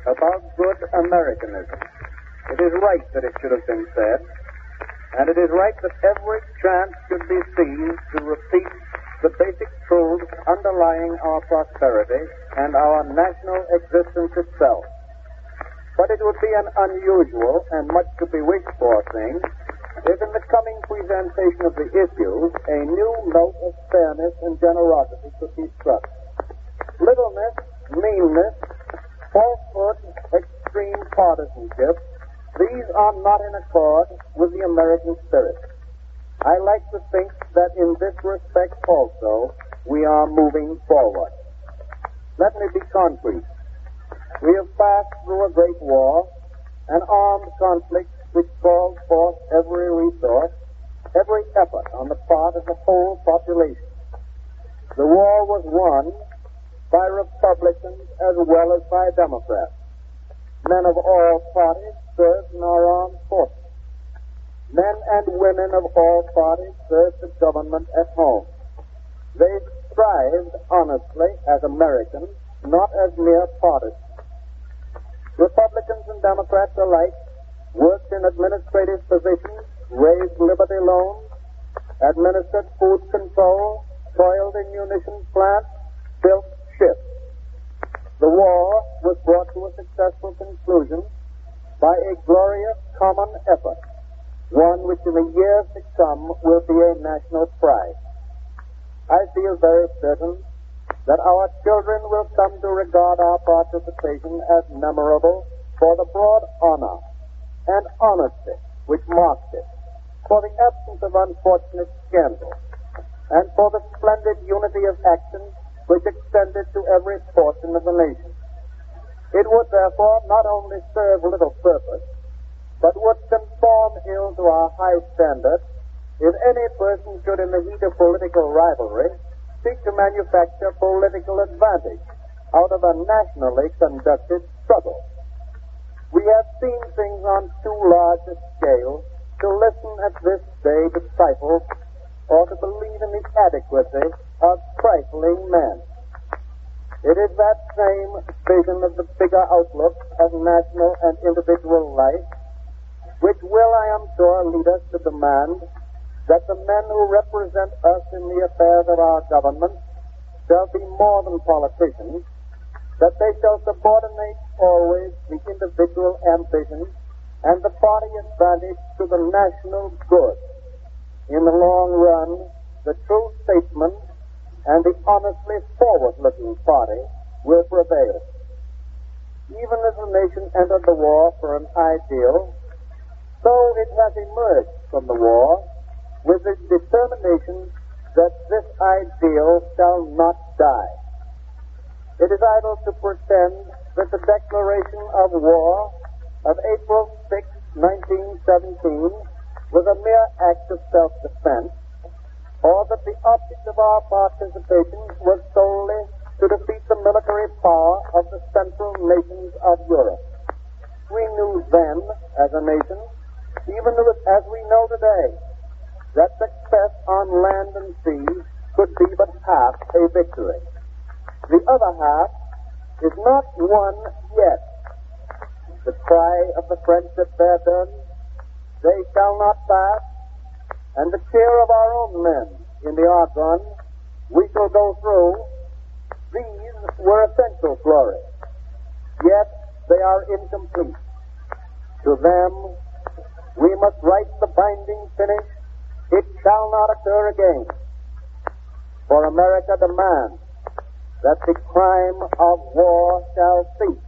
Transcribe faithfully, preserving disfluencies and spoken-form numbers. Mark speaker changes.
Speaker 1: about good Americanism. It is right that it should have been said, and it is right that every chance should be seized to repeat the basic truths underlying our prosperity and our national existence itself. But it would be an unusual and much to be wished for thing if in the coming presentation of the issues a new note of fairness and generosity could be struck. Littleness, meanness, falsehood, extreme partisanship, these are not in accord with the American spirit. I like to think that in this respect also we are moving forward. Let me be concrete. We have passed through a great war, an armed conflict which called forth every resource, every effort on the part of the whole population. The war was won by Republicans as well as by Democrats. Men of all parties served in our armed forces. Men and women of all parties served the government at home. They strived honestly as Americans, not as mere partisans. Republicans and Democrats alike worked in administrative positions, raised liberty loans, administered food control, toiled in munitions plants, built ships. The war was brought to a successful conclusion by a glorious common effort, one which in the years to come will be a national pride. I feel very certain that our children will come to regard our participation as memorable for the broad honor and honesty which marked it, for the absence of unfortunate scandal, and for the splendid unity of action which extended to every portion of the nation. It would therefore not only serve little purpose, but would conform ill to our high standards if any person should, in the heat of political rivalry, seek to manufacture political advantage out of a nationally conducted struggle. We have seen things on too large a scale to listen at this day to trifles or to believe in the adequacy of trifling men. It is that same vision of the bigger outlook of national and individual life which will, I am sure, lead us to demand that the men who represent us in the affairs of our government shall be more than politicians, that they shall subordinate always the individual ambitions and the party advantage to the national good. In the long run, the true statesman and the honestly forward-looking party will prevail. Even as the nation entered the war for an ideal, so it has emerged from the war with the determination that this ideal shall not die. It is idle to pretend that the declaration of war of April sixth, nineteen seventeen was a mere act of self-defense, or that the object of our participation was solely to defeat the military power of the central nations of Europe. We knew then, as a nation, even as we know today, that success on land and sea could be but half a victory. The other half is not won yet. The cry of the French at Verdun, "They shall not pass," and the cheer of our own men in the Argonne, "We shall go through," these were essential glories. Yet they are incomplete. To them, we must write the binding finish, "It shall not occur again." For America demands that the crime of war shall cease.